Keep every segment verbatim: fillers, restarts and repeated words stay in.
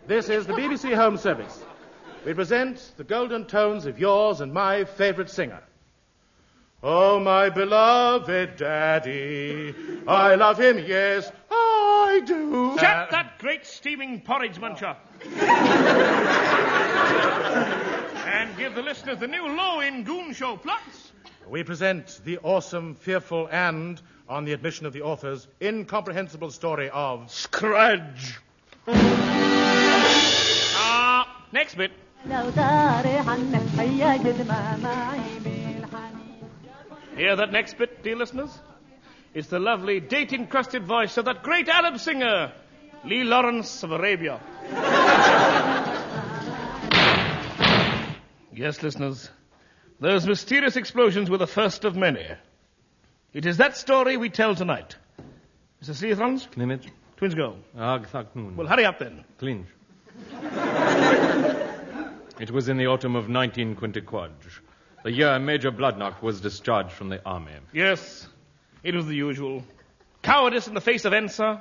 This is the B B C Home Service. We present the golden tones of yours and my favorite singer. Oh, my beloved Daddy, I love him, yes, I do. Shut uh, that great steaming porridge muncher. And give the listeners the new low in Goon Show plots. We present the awesome, fearful, and, on the admission of the authors, incomprehensible story of Scrooge. Ah, uh, next bit. Hear that next bit, dear listeners? It's the lovely, date-encrusted voice of that great Arab singer, Lee Lawrence of Arabia. Yes, listeners, those mysterious explosions were the first of many. It is that story we tell tonight. Mister Seathrons? Knimmage. Twins go. Ag Thaknoon. Well, hurry up then. Clinch. It was in the autumn of nineteen Quintiquadge, the year Major Bloodnock was discharged from the army. Yes, it was the usual. Cowardice in the face of Ensa.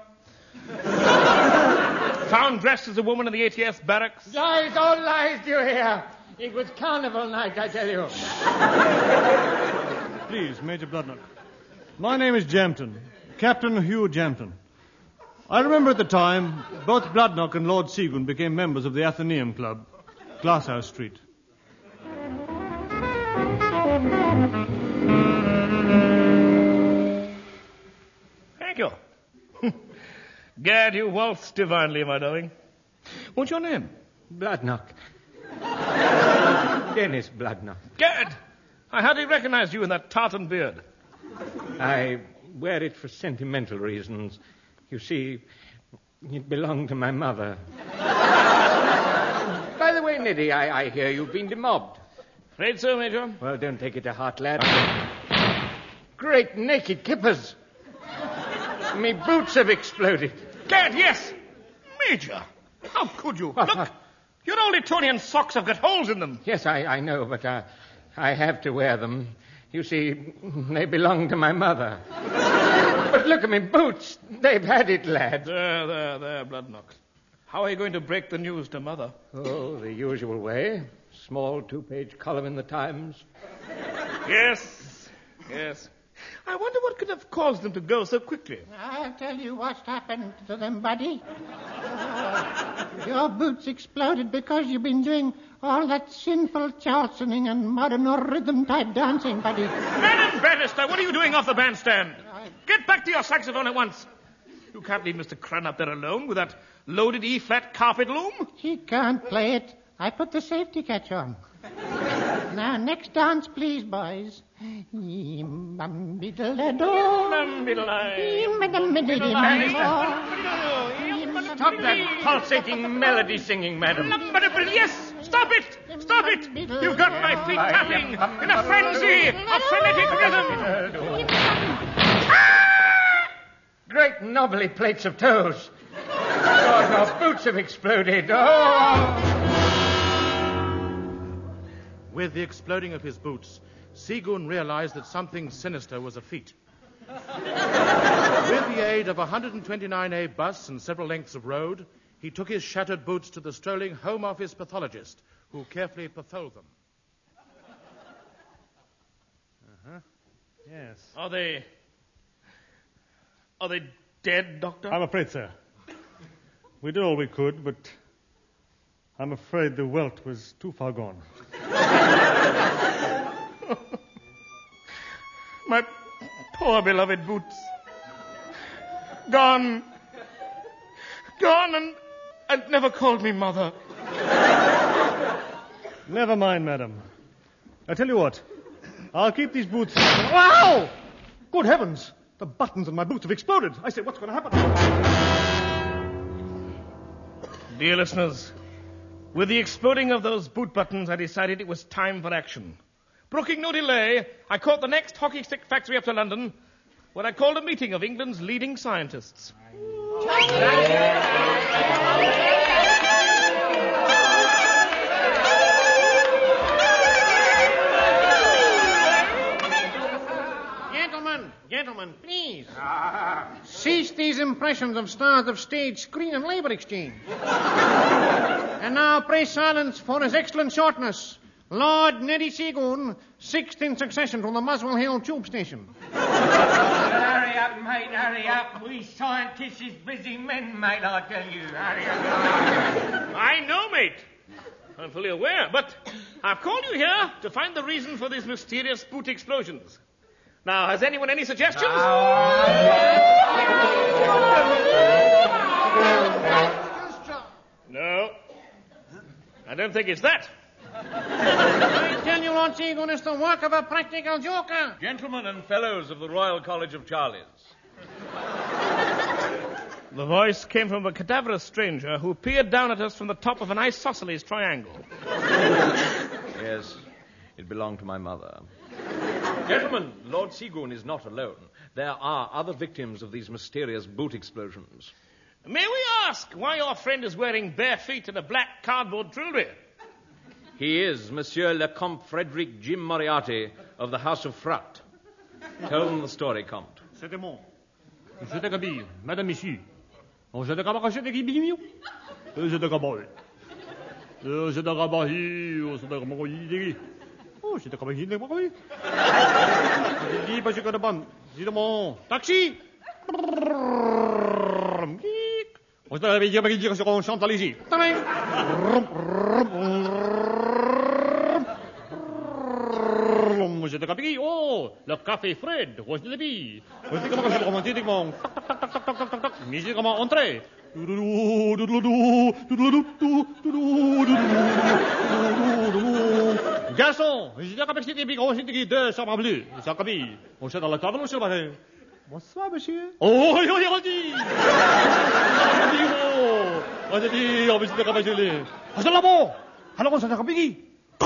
Found dressed as a woman in the A T F barracks. Lies, all lies, do you hear? It was carnival night, I tell you. Please, Major Bloodnock. My name is Jampton, Captain Hugh Jampton. I remember at the time, both Bloodnock and Lord Seagoon became members of the Athenaeum Club, Glasshouse Street. Thank you. Gad, you waltz divinely, my darling. What's your name? Bloodnock. Dennis Bloodnock. Gad, I hardly recognize you in that tartan beard. I wear it for sentimental reasons. You see, it belonged to my mother. By the way, Neddy, I, I hear you've been demobbed. Afraid so, Major. Well, don't take it to heart, lad. Great naked kippers. Me boots have exploded. Gad, yes. Major, how could you? Look, your old Etonian socks have got holes in them. Yes, I, I know, but uh, I have to wear them. You see, they belong to my mother. But look at me boots. They've had it, lad. There, there, there, Bloodnock. How are you going to break the news to Mother? Oh, the usual way. Small two-page column in the Times. Yes, yes. I wonder what could have caused them to go so quickly. I'll tell you what's happened to them, buddy. Uh, your boots exploded because you've been doing all that sinful Charlesoning and modern or rhythm-type dancing, buddy. Madam Bannister, what are you doing off the bandstand? I... Get back to your saxophone at once. You can't leave Mister Crun up there alone with that loaded E-flat carpet loom. He can't play it. I put the safety catch on. Now, next dance, please, boys. Stop that pulsating melody singing, madam. Yes, stop it! Stop it! You've got my feet tapping in a frenzy of frenetic rhythm. Great knobbly plates of toes. God, our boots have exploded. Oh! With the exploding of his boots, Seagoon realized that something sinister was afoot. With the aid of a one hundred twenty-nine A bus and several lengths of road, he took his shattered boots to the strolling Home Office pathologist, who carefully patholed them. Uh-huh. Yes. Are they... Are they dead, Doctor? I'm afraid so. We did all we could, but I'm afraid the welt was too far gone. My poor beloved boots. Gone. Gone and, and never called me mother. Never mind, madam. I tell you what. I'll keep these boots... Wow! Good heavens! The buttons on my boots have exploded. I say, what's going to happen? Dear listeners, with the exploding of those boot buttons, I decided it was time for action. Brooking no delay, I caught the next hockey stick factory up to London, where I called a meeting of England's leading scientists. Gentlemen, gentlemen, please. Ah. Cease these impressions of stars of stage, screen, and labor exchange. And now pray silence for his excellent shortness, Lord Neddy Seagoon, sixth in succession from the Muswell Hill tube station. Hurry up, mate, hurry up. We scientists is busy men, mate, I tell you. Hurry up. I know, mate. I'm fully aware, but I've called you here to find the reason for these mysterious boot explosions. Now, has anyone any suggestions? No. I don't think it's that. I tell you, Lord Seagoon, it's the work of a practical joker. Gentlemen and fellows of the Royal College of Charlies. The voice came from a cadaverous stranger who peered down at us from the top of an isosceles triangle. Yes, it belonged to my mother. Gentlemen, Lord Seagoon is not alone. There are other victims of these mysterious boot explosions. May we ask why your friend is wearing bare feet and a black cardboard jewelry? He is Monsieur le Comte Frederick Jim Moriarty of the House of Fratt. Tell them the story, Comte. C'était bon. Je te cabille, madame, monsieur. Je te cabille, je te cabille. Je te cabille. Je te cabille, je te cabille. Oh, je te cabille, je te cabille. Je dis pas que de bon. Dis bon. Taxi. On se réveille, je me dis qu'on chante à l'égie. Je te cabille. Oh, le café Fred. Je te l'habille. Je te cabille, je te romantique, mon. Musique comment entrer. Garçon, je te cabille, c'est des gros, c'est des deux chambres bleues. Je te cabille. On se dans la table, on se barre. Bonsoir, monsieur. Oh, oui, oui, on dit. On dit, oh. On dit, on va se cabiller. On se là-bas. Alors, on se cabille.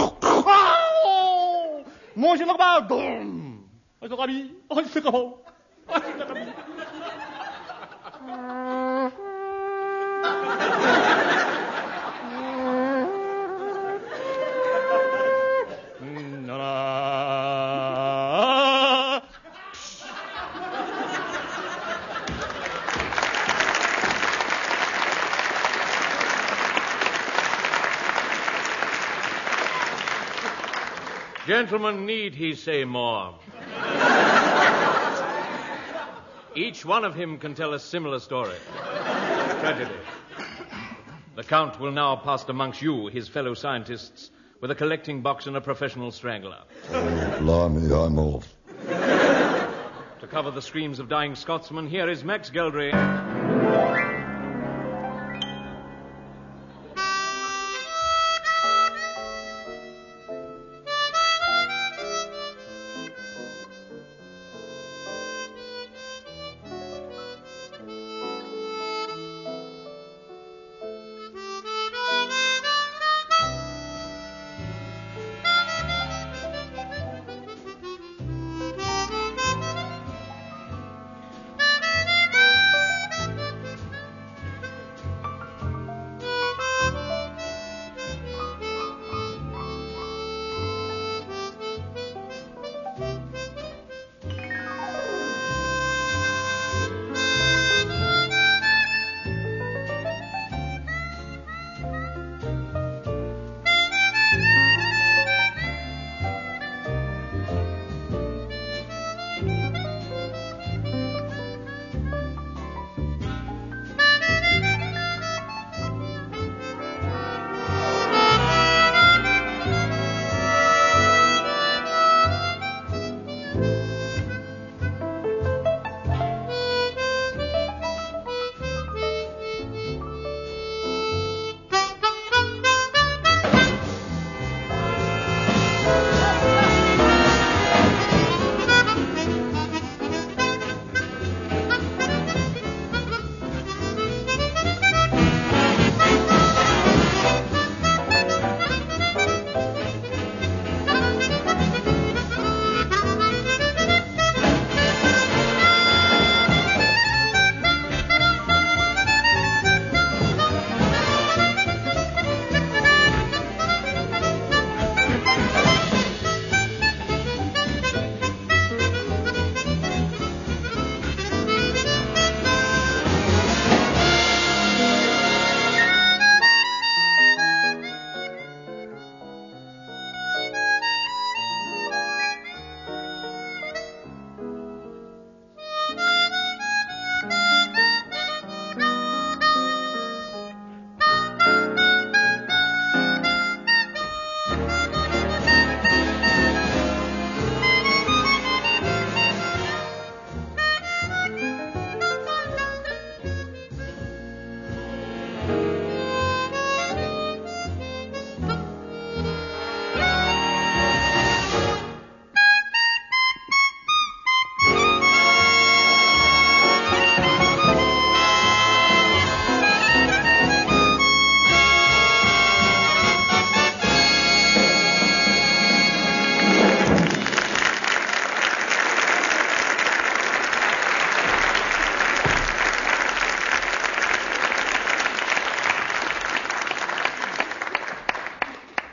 Oh! Moi, je là-bas. On se cabille. On se cabille. On se cabille. Gentlemen, need he say more? Each one of him can tell a similar story. Tragedy. The Count will now pass amongst you, his fellow scientists, with a collecting box and a professional strangler. Oh, blimey, I'm off. To cover the screams of dying Scotsmen, here is Max Geldry.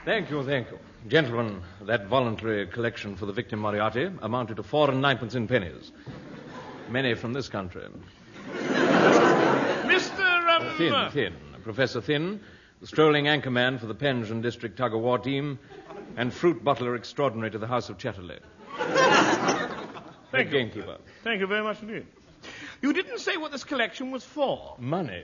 Thank you, thank you. Gentlemen, that voluntary collection for the victim Moriarty amounted to four and ninepence in pennies. Many from this country. Mister Um... Thin, Thin. Professor Thin, the strolling anchorman for the Penge and District tug-of-war team, and fruit bottler extraordinary to the House of Chatterley. Thank the you. gamekeeper. Thank you very much indeed. You didn't say what this collection was for. Money.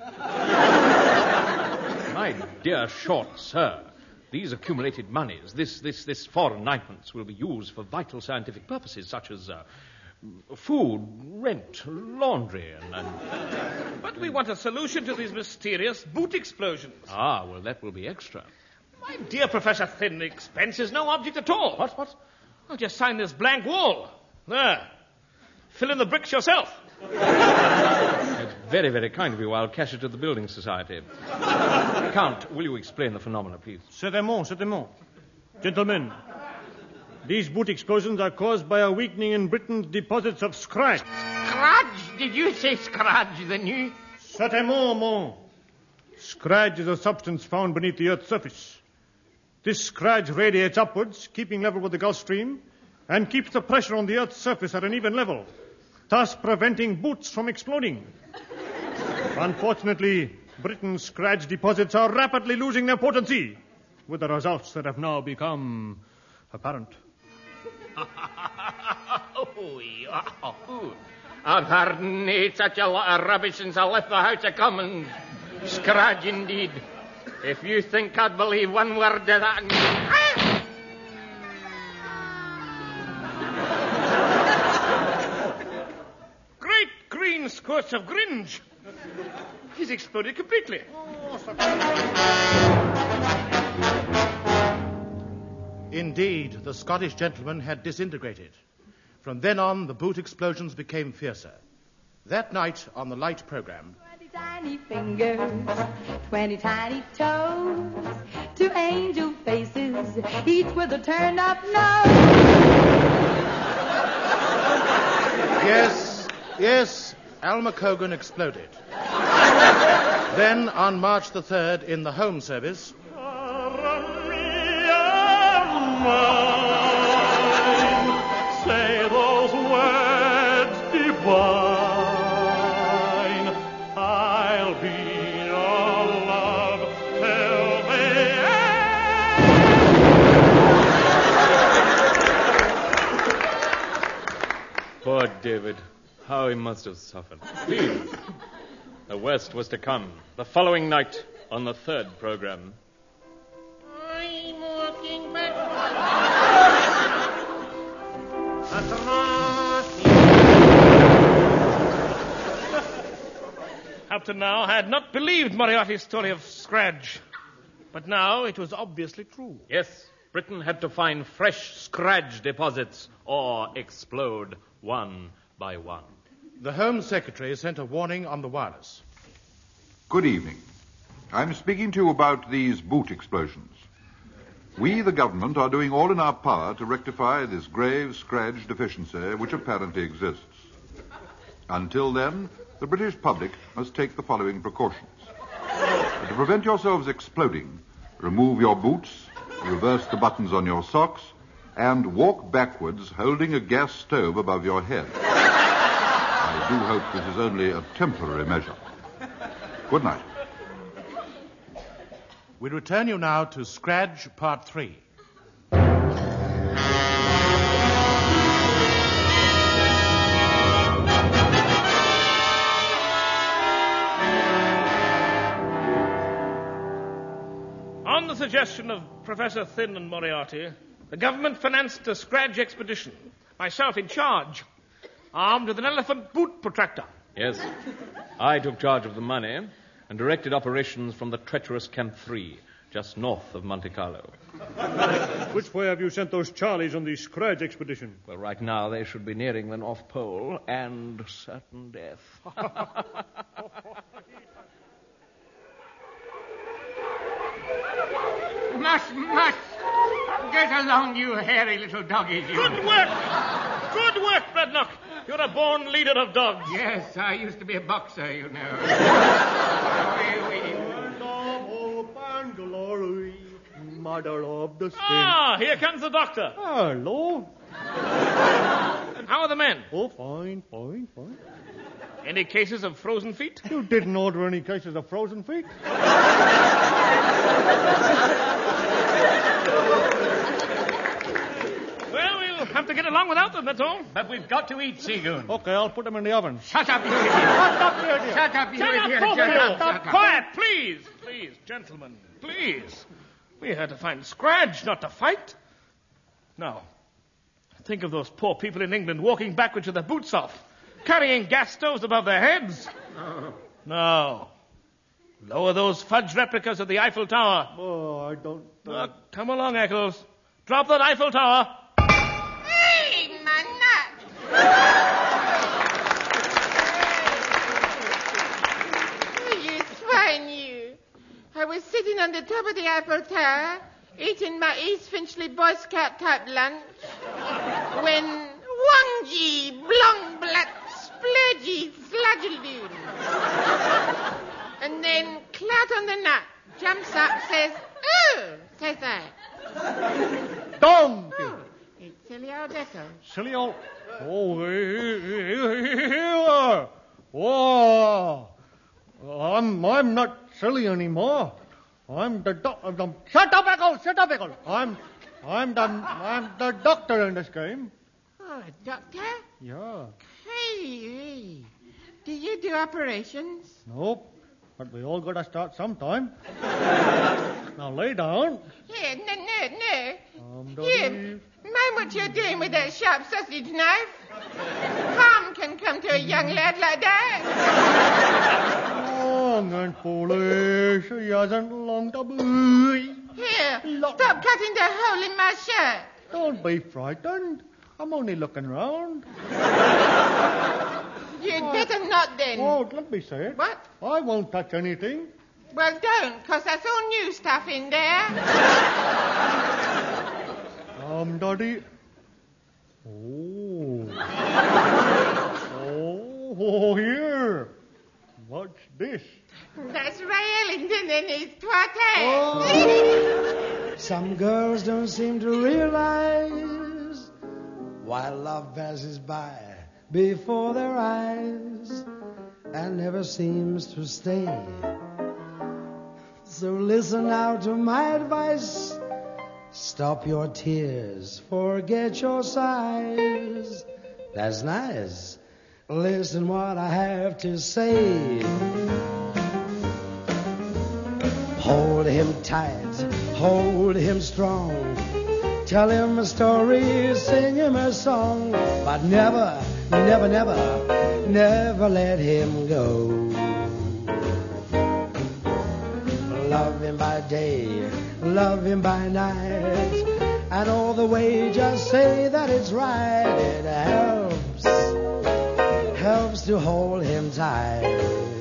My dear Short Sir, these accumulated monies, this this this four and ninepence, will be used for vital scientific purposes such as uh, food, rent, laundry, and, and... But we want a solution to these mysterious boot explosions. Ah, well, that will be extra. My dear Professor Thin, the expense is no object at all. What, what? I'll just sign this blank wall. There. Fill in the bricks yourself. It's very, very kind of you. I'll cash it to the Building Society. Count, will you explain the phenomena, please? Certainement, certainement. Gentlemen, these boot explosions are caused by a weakening in Britain's deposits of scratch. Scratch? Did you say scratch, the new? Certainement, mon. Scratch is a substance found beneath the Earth's surface. This scratch radiates upwards, keeping level with the Gulf Stream, and keeps the pressure on the Earth's surface at an even level, thus preventing boots from exploding. Unfortunately, Britain's scratch deposits are rapidly losing their potency, with the results that have now become apparent. oh, yeah. oh. I've heard nae such a lot of rubbish since I left the House of Commons. Scratch indeed. If you think I'd believe one word of that... Great green squirts of gringe. He's exploded completely. Indeed, the Scottish gentleman had disintegrated. From then on, the boot explosions became fiercer. That night, on the light program... Twenty tiny fingers, twenty tiny toes, two angel faces, each with a turned-up nose. Yes, yes, Alma Cogan exploded. Then, on March the third, in the Home Service... Say those words divine. I'll be your love till the end. Poor David. How he must have suffered. Please. The worst was to come. The following night, on the third program. I'm walking back. Up to now, I had not believed Moriarty's story of Scratch. But now it was obviously true. Yes, Britain had to find fresh scratch deposits or explode one by one. The Home Secretary sent a warning on the wireless. Good evening. I'm speaking to you about these boot explosions. We, the government, are doing all in our power to rectify this grave scratch deficiency which apparently exists. Until then, the British public must take the following precautions. To prevent yourselves exploding, remove your boots, reverse the buttons on your socks, and walk backwards holding a gas stove above your head. I do hope this is only a temporary measure. Good night. We return you now to Scratch Part three. On the suggestion of Professor Thin and Moriarty, the government financed a Scratch expedition, myself in charge, armed with an elephant boot protractor. Yes. I took charge of the money and directed operations from the treacherous Camp three, just north of Monte Carlo. Which way have you sent those Charlies on the Scratch expedition? Well, right now they should be nearing the North Pole and certain death. Mush, mush. Get along, you hairy little doggies, you. Good work! Good work, Bradnock. You're a born leader of dogs. Yes, I used to be a boxer, you know. My model of the skin. Ah, here comes the doctor. Hello. And how are the men? Oh, fine, fine, fine. Any cases of frozen feet? You didn't order any cases of frozen feet? Well, we'll have to get along without them, that's all. But we've got to eat, Seagoon. Okay, I'll put them in the oven. Shut up, you idiot. Shut up, you idiot. Shut up, you Shut up, idiot. both of Shut you. up, shut up. Quiet, please. Please, gentlemen, please. We're here to find Scratch, not to fight. Now, think of those poor people in England walking backwards with their boots off, carrying gas stoves above their heads. Oh. No. Lower those fudge replicas of the Eiffel Tower. Oh, I don't... Uh... Oh, come along, Eccles. Drop that Eiffel Tower. Hey, my nut. Oh, you swine, you. I was sitting on the top of the Eiffel Tower, eating my East Finchley Boy Scout type lunch, when Wongy, Blong, Black, Splurgy, Sludgeloon. And then Clout on the Nut jumps up, says, "Oh," says I. Donkey. Oh, it's silly old Echo. Silly old... Oh, here. Oh, I'm, I'm not silly anymore. I'm the doctor. Shut up, Eccles! Shut up, Eccles! I'm, I'm the, I'm the doctor in this game. Oh, doctor? Yeah. Hey, do you do operations? Nope. But we all gotta start sometime. Now lay down. Here, no, no, no. Um, Here, mind what you're doing with that sharp sausage knife. Harm can come to a young lad like that. Long and foolish, he hasn't long to be. Here, stop cutting the hole in my shirt. Don't be frightened. I'm only looking round. You'd better not then. Oh, let me say it. What? I won't touch anything. Well, don't, because that's all new stuff in there. Um, Daddy. Oh. oh, oh, here. What's this? That's Ray Ellington and his quartet. Oh. Some girls don't seem to realize while love passes by before their eyes and never seems to stay. So listen now to my advice. Stop your tears, forget your sighs. That's nice. Listen what I have to say. Hold him tight, hold him strong. Tell him a story, sing him a song. But never, never, never, never let him go. Love him by day, love him by night, and all the way just say that it's right. It helps, helps to hold him tight.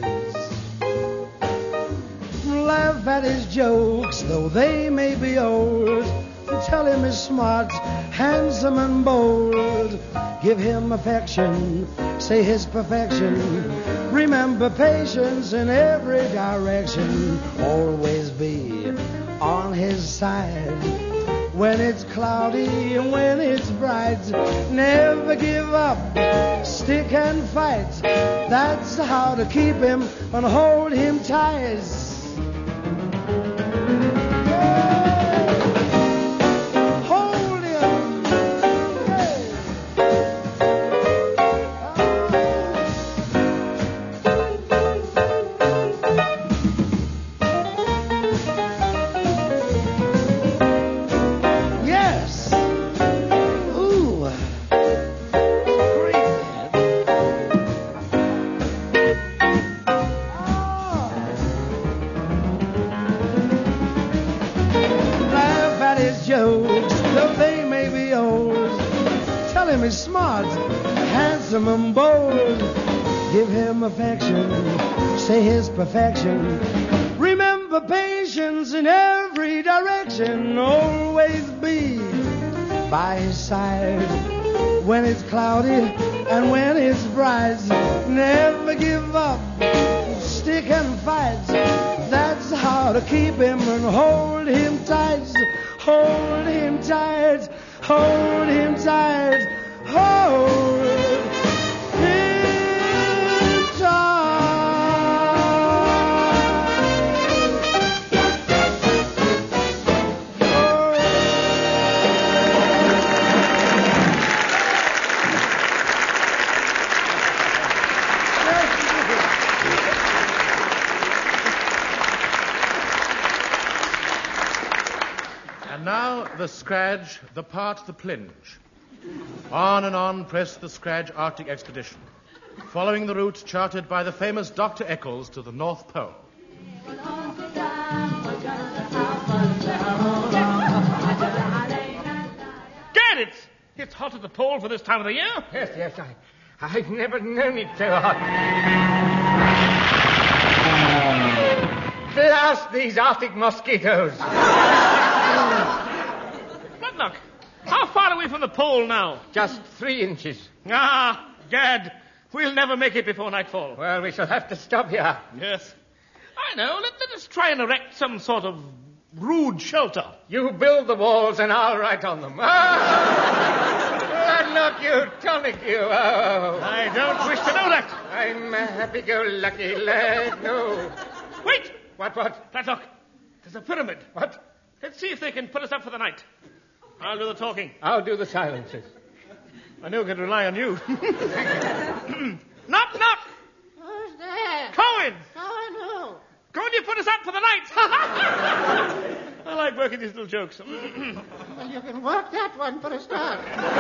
Laugh at his jokes, though they may be old. Tell him he's smart, handsome and bold. Give him affection, say his perfection. Remember patience in every direction. Always be on his side. When it's cloudy and when it's bright, never give up, stick and fight. That's how to keep him and hold him tight. He's smart, handsome and bold. Give him affection, say his perfection. Remember patience in every direction. Always be by his side when it's cloudy and when it's bright. Never give up, stick and fight. That's That's how to keep him and hold him tight. Hold him tight. Hold him tight. Hold him tight. Now the Scradge, the part, the plinge. On and on pressed the Scradge Arctic expedition, following the route charted by the famous Doctor Eccles to the North Pole. Gad, it's, it's hot at the pole for this time of the year. Yes, yes, I, I've never known it so hot. Blast these Arctic mosquitoes. Bloodnok, how far are we from the pole now? Just three inches. Ah, Gad, we'll never make it before nightfall. Well, we shall have to stop here. Yes. I know. Let, let us try and erect some sort of rude shelter. You build the walls and I'll write on them. Ah! Bloodnok, you tonic, you. Oh. I don't wish to know that. I'm a happy-go-lucky lad. No. Wait! What, what? Bloodnok, there's a pyramid. What? Let's see if they can put us up for the night. I'll do the talking. I'll do the silences. I knew I could rely on you. Knock, knock! Who's there? Cohen! Cohen who? Cohen, you put us up for the night! I like working these little jokes. Well, you can work that one for a start.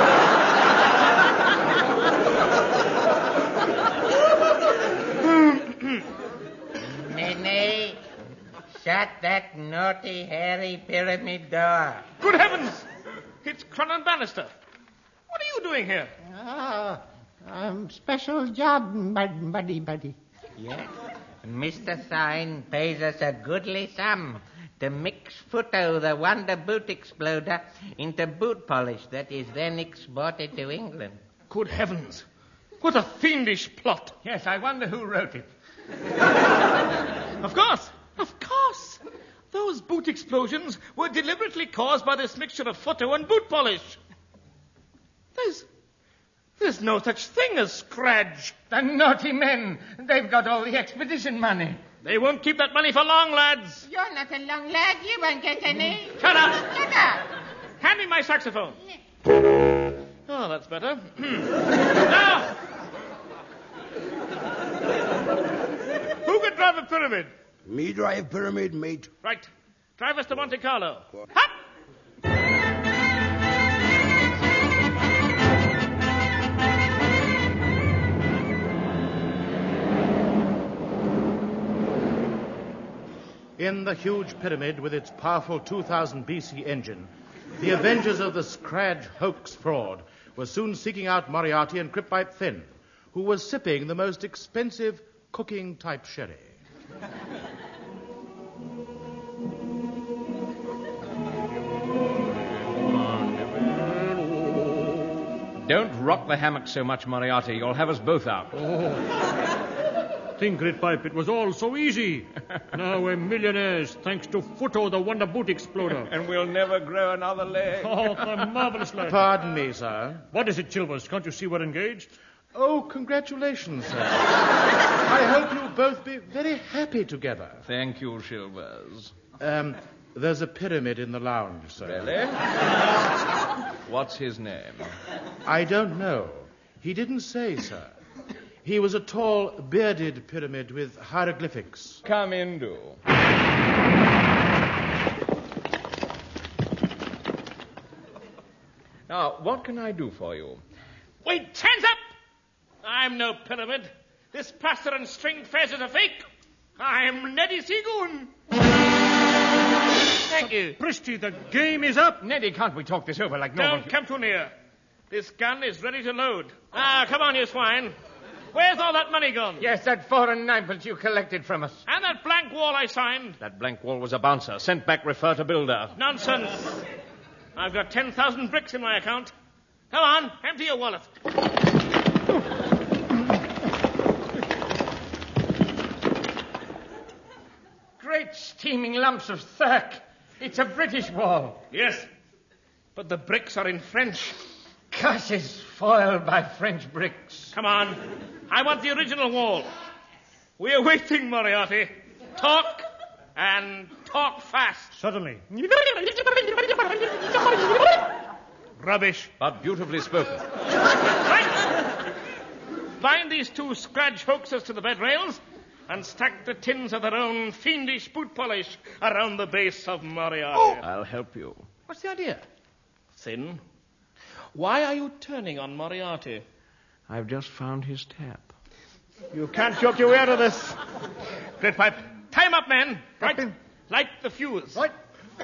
Nene, shut that naughty, hairy pyramid door. Good heavens! It's Cronin Bannister. What are you doing here? Oh, um, special job, bud- buddy, buddy. Yes. Mister Thine pays us a goodly sum to mix Futo, the wonder boot exploder, into boot polish that is then exported to England. Good heavens! What a fiendish plot! Yes, I wonder who wrote it. Of course! Of course! Those boot explosions were deliberately caused by this mixture of Futo and boot polish. There's... There's no such thing as Scradge. The naughty men. They've got all the expedition money. They won't keep that money for long, lads. You're not a long lad. You won't get any. Shut up! Shut up! Hand me my saxophone. Oh, that's better. Now! Who could drive a pyramid? Me drive pyramid, mate. Right. Drive us to Monte Carlo. Hop! In the huge pyramid with its powerful two thousand B C engine, the avengers of the Scradge hoax fraud were soon seeking out Moriarty and Crippipe Finn, who was sipping the most expensive cooking-type sherry. Don't rock the hammock so much, Moriarty. You'll have us both out. Think, Crippipe, it was all so easy. Now we're millionaires, thanks to Futo, the wonder boot exploder. And we'll never grow another leg. Oh, the marvelous lad. Pardon me, sir. What is it, Chilvers? Can't you see we're engaged? Oh, congratulations, sir. I hope you'll both be very happy together. Thank you, Chilvers. Um, there's a pyramid in the lounge, sir. Really? What's his name? I don't know. He didn't say, sir. He was a tall, bearded pyramid with hieroglyphics. Come in, do. Now, what can I do for you? Wait, hands up! I'm no pyramid. This plaster and string fez is a fake. I'm Neddy Seagoon. Thank you. Christy, the game is up. Neddy, can't we talk this over like normal? Don't come too near. This gun is ready to load. Ah, come on, you swine. Where's all that money gone? Yes, that foreign ninepence you collected from us. And that blank wall I signed? That blank wall was a bouncer. Sent back, refer to builder. Nonsense. I've got ten thousand bricks in my account. Come on, empty your wallet. Great great steaming lumps of Thurk. It's a British wall. Yes, but the bricks are in French. Curses foiled by French bricks. Come on. I want the original wall. We're waiting, Moriarty. Talk and talk fast. Certainly. Rubbish. But beautifully spoken. Right. Bind these two scratch hoaxes to the bed rails and stack the tins of their own fiendish boot polish around the base of Moriarty. Oh. I'll help you. What's the idea? Thin, why are you turning on Moriarty? I've just found his tap. You can't joke your way out of this. Great pipe. Time up, men. Right. Light the fuse. Right.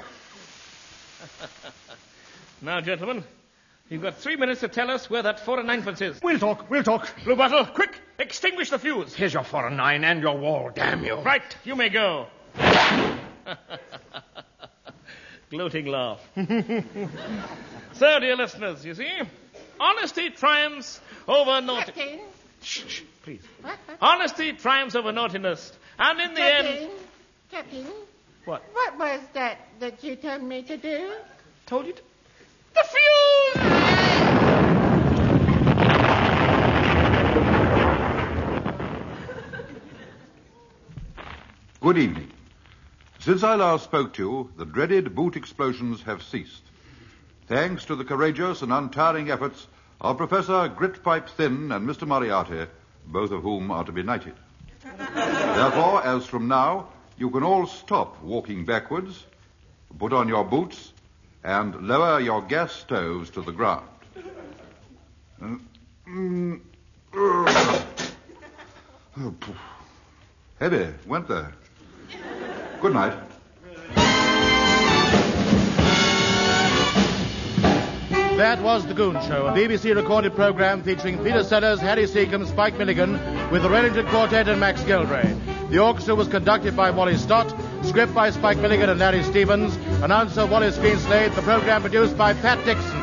Now, gentlemen, you've got three minutes to tell us where that four and ninepence is. We'll talk, we'll talk. Blue Bottle, quick, extinguish the fuse. Here's your four and nine and your wall, damn you. Right, you may go. Gloating laugh. So, dear listeners, you see, honesty triumphs over naughty... Captain. Shh, shh, please. What? What? Honesty triumphs over naughtiness. And in the Captain. end... Captain. What? What was that that you told me to do? Told you to... The fuse! Good evening. Since I last spoke to you, the dreaded boot explosions have ceased. Thanks to the courageous and untiring efforts of Professor Gritpipe Thin and Mister Moriarty, both of whom are to be knighted. Therefore, as from now, you can all stop walking backwards, put on your boots, and lower your gas stoves to the ground. Heavy, weren't they? Good night. That was The Goon Show, a B B C recorded program featuring Peter Sellers, Harry Seacombe, Spike Milligan, with the Remington Quartet and Max Gilray. The orchestra was conducted by Wally Stott, script by Spike Milligan and Larry Stevens, announcer Wallace Greenslade, the program produced by Pat Dixon.